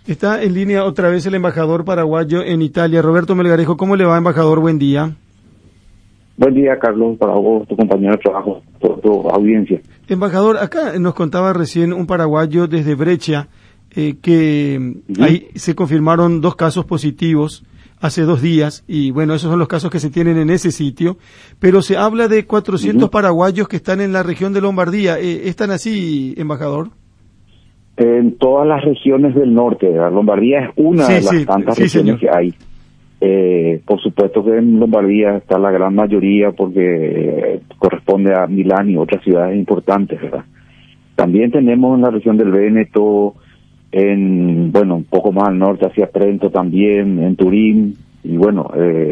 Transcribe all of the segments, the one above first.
Está en línea otra vez el embajador paraguayo en Italia, Roberto Melgarejo. ¿Cómo le va, embajador? Buen día. Buen día, Carlos, para vos, tu compañero de trabajo, tu audiencia. Embajador, acá nos contaba recién un paraguayo desde Brescia que ahí se confirmaron 2 casos positivos hace 2 días, y bueno, esos son los casos que se tienen en ese sitio, pero se habla de 400 paraguayos que están en la región de Lombardía. ¿Están así, embajador? En todas las regiones del norte, la Lombardía es una de las tantas regiones que hay. Por supuesto que en Lombardía está la gran mayoría porque corresponde a Milán y otras ciudades importantes, ¿verdad? También tenemos en la región del Véneto, un poco más al norte hacia Trento también, en Turín, y bueno,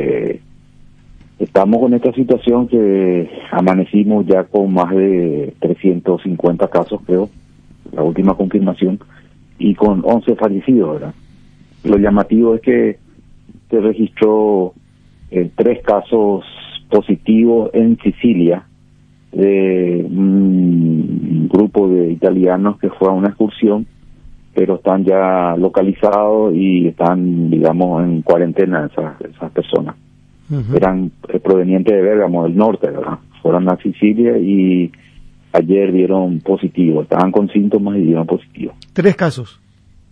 estamos con esta situación que amanecimos ya con más de 350 casos, creo, la última confirmación, y con 11 fallecidos, ¿verdad? Lo llamativo es que se registró 3 casos positivos en Sicilia de un grupo de italianos que fue a una excursión, pero están ya localizados y están, digamos, en cuarentena esas personas. Eran provenientes de Bérgamo, del norte, ¿verdad? Fueron a Sicilia y ayer dieron positivo, estaban con síntomas y dieron positivo. 3 casos.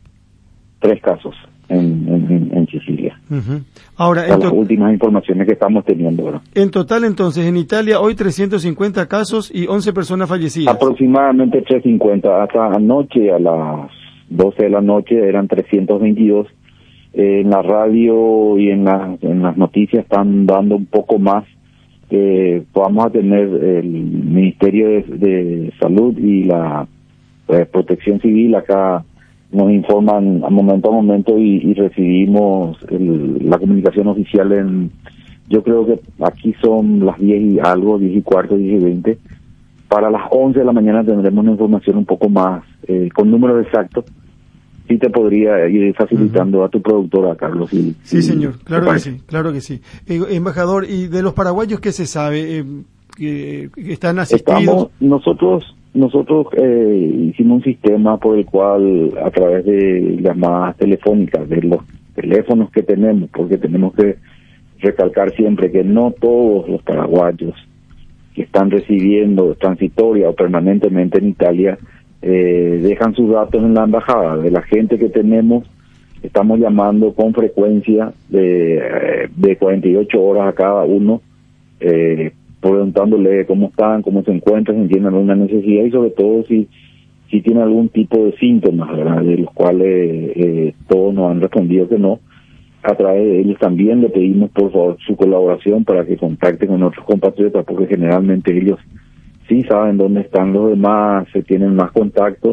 3 casos en Sicilia. Ahora, las últimas informaciones que estamos teniendo, ¿verdad? En total, entonces, en Italia hoy 350 casos y 11 personas fallecidas. Aproximadamente 350. Hasta anoche, a las 12 de la noche, eran 322. En la radio y en las noticias están dando un poco más. Vamos a tener el Ministerio de Salud y la Protección Civil acá nos informan a momento y recibimos la comunicación oficial yo creo que aquí son las 10 y algo, 10 y cuarto, 10 y 20. Para las 11 de la mañana tendremos una información un poco más, con números exactos. Sí te podría ir facilitando a tu productora, Carlos. Sí, señor, claro que sí. Embajador, ¿y de los paraguayos qué se sabe? Que están asistidos. Nosotros hicimos un sistema por el cual, a través de llamadas telefónicas, de los teléfonos que tenemos, porque tenemos que recalcar siempre que no todos los paraguayos que están recibiendo transitoria o permanentemente en Italia dejan sus datos en la embajada. De la gente que tenemos, estamos llamando con frecuencia de 48 horas a cada uno, preguntándole cómo están, cómo se encuentran, si tienen alguna necesidad y sobre todo si tienen algún tipo de síntomas, ¿verdad? De los cuales todos nos han respondido que no. A través de ellos también le pedimos por favor su colaboración para que contacten con otros compatriotas, porque generalmente ellos sí saben dónde están los demás, se tienen más contacto.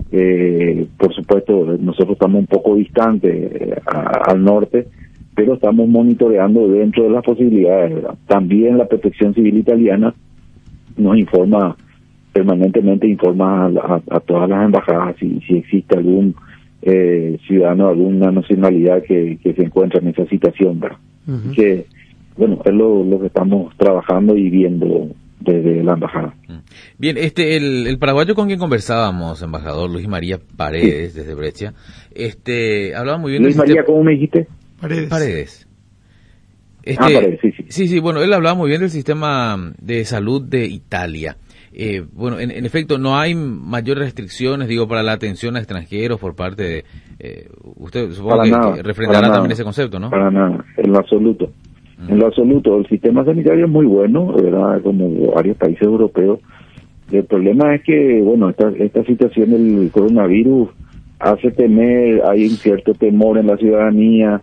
Por supuesto, nosotros estamos un poco distantes al norte, pero estamos monitoreando dentro de las posibilidades, ¿verdad? También la Protección Civil italiana nos informa permanentemente, a todas las embajadas si existe algún ciudadano de alguna nacionalidad que se encuentra en esa situación, ¿verdad? Que, bueno, es lo que estamos trabajando y viendo desde la embajada. Bien, el paraguayo con quien conversábamos, embajador Luis María Paredes, desde Brescia, hablaba muy bien. Luis María, ¿cómo me dijiste? Paredes. Paredes, sí. Sí, bueno, él hablaba muy bien del sistema de salud de Italia. Bueno, en efecto, no hay mayores restricciones, para la atención a extranjeros por parte de... usted supongo que refrendará también ese concepto, ¿no? Para nada, en lo absoluto. En lo absoluto, el sistema sanitario es muy bueno, ¿verdad? Como varios países europeos. El problema es que, bueno, esta situación del coronavirus hace temer, hay un cierto temor en la ciudadanía.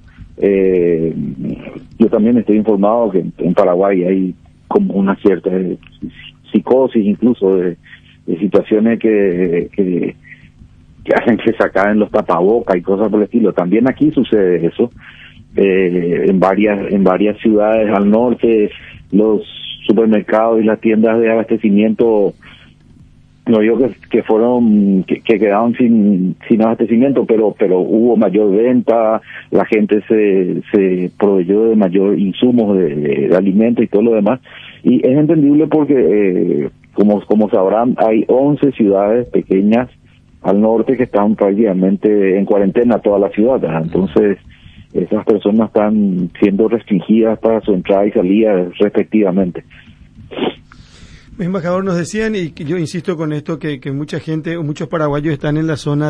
Yo también estoy informado que en Paraguay hay como una cierta psicosis, incluso de situaciones que hacen que se acaben los tapabocas y cosas por el estilo. También aquí sucede eso. En varias ciudades al norte, los supermercados y las tiendas de abastecimiento, no digo que quedaron sin abastecimiento, pero hubo mayor venta, la gente se proveyó de mayor insumos de alimentos y todo lo demás, y es entendible porque como sabrán, hay 11 ciudades pequeñas al norte, que están prácticamente en cuarentena toda la ciudad, ¿verdad? Entonces esas personas están siendo restringidas para su entrada y salida respectivamente. Embajador, nos decían, y yo insisto con esto, que mucha gente, muchos paraguayos están en la zona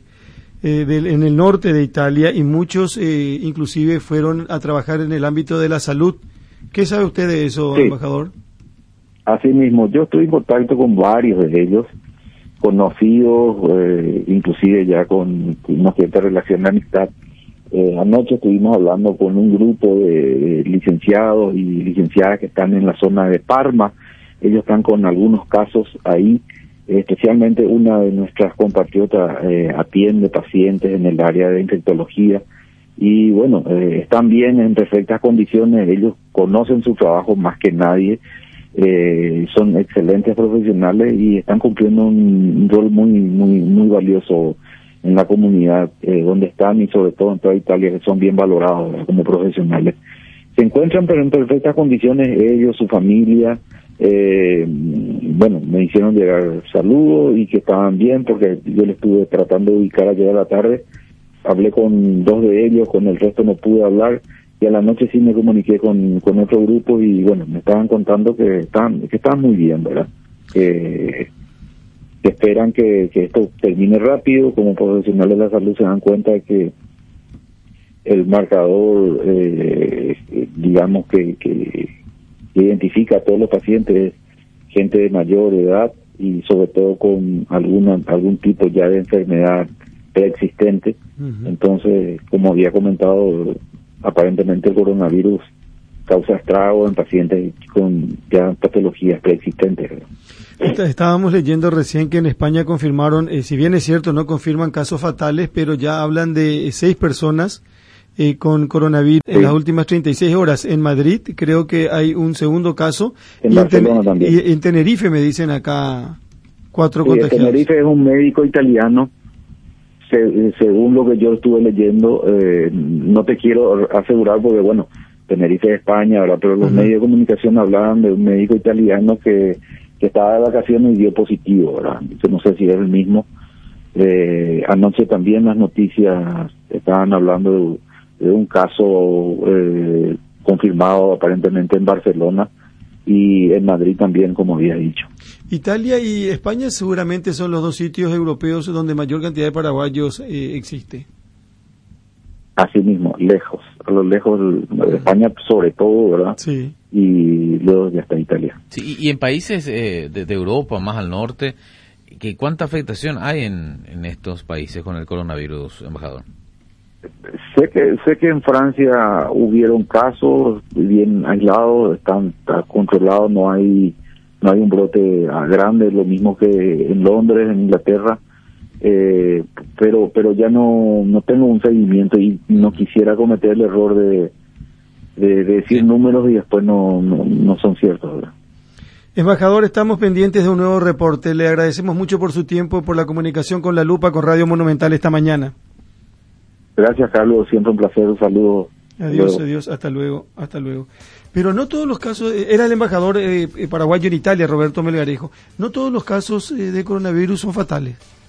en el norte de Italia, y muchos inclusive fueron a trabajar en el ámbito de la salud. ¿Qué sabe usted de eso, sí, embajador? Así mismo, yo estoy en contacto con varios de ellos, conocidos, inclusive ya con una cierta relación de amistad. Anoche estuvimos hablando con un grupo de licenciados y licenciadas que están en la zona de Parma. Ellos están con algunos casos ahí, especialmente una de nuestras compatriotas atiende pacientes en el área de infectología, y bueno, están bien, en perfectas condiciones. Ellos conocen su trabajo más que nadie, son excelentes profesionales y están cumpliendo un rol muy valioso en la comunidad donde están, y sobre todo en toda Italia, que son bien valorados, ¿verdad?, como profesionales. Se encuentran pero en perfectas condiciones ellos, su familia. Bueno, me hicieron llegar saludos y que estaban bien, porque yo les estuve tratando de ubicar ayer a la tarde. Hablé con 2 de ellos, con el resto no pude hablar, y a la noche sí me comuniqué con otro grupo, y bueno, me estaban contando que estaban muy bien, ¿verdad? Que esperan que esto termine rápido. Como profesionales de la salud se dan cuenta de que el marcador, digamos que identifica a todos los pacientes, gente de mayor edad y sobre todo con algún tipo ya de enfermedad preexistente. Uh-huh. Entonces, como había comentado, aparentemente el coronavirus causa estrago en pacientes con ya patologías preexistentes. Estábamos leyendo recién que en España confirmaron, si bien es cierto, no confirman casos fatales, pero ya hablan de 6 personas con coronavirus en las últimas 36 horas. En Madrid creo que hay un segundo caso. En Barcelona también. Y en Tenerife me dicen acá 4 contagiados. Tenerife es un médico italiano, según lo que yo estuve leyendo. No te quiero asegurar porque, bueno, Tenerife es España, ¿verdad? Pero los medios de comunicación hablaban de un médico italiano que estaba de vacaciones y dio positivo, ¿verdad? Yo no sé si es el mismo. Anoche también las noticias estaban hablando de un caso confirmado aparentemente en Barcelona, y en Madrid también, como había dicho. Italia y España seguramente son los 2 sitios europeos donde mayor cantidad de paraguayos existe. Así mismo, a lo lejos de España sobre todo, ¿verdad? Sí. Y luego ya está Italia. Sí, y en países de Europa, más al norte, ¿cuánta afectación hay en estos países con el coronavirus, embajador? Sé que en Francia hubieron casos bien aislados, está controlado, no hay un brote grande, lo mismo que en Londres, en Inglaterra, pero ya no tengo un seguimiento y no quisiera cometer el error de decir números y después no son ciertos, ¿verdad? Embajador, estamos pendientes de un nuevo reporte. Le agradecemos mucho por su tiempo y por la comunicación con La Lupa, con Radio Monumental esta mañana. Gracias, Carlos, siempre un placer, un saludo. Adiós, hasta luego. Pero no todos los casos, era el embajador paraguayo en Italia, Roberto Melgarejo, no todos los casos de coronavirus son fatales.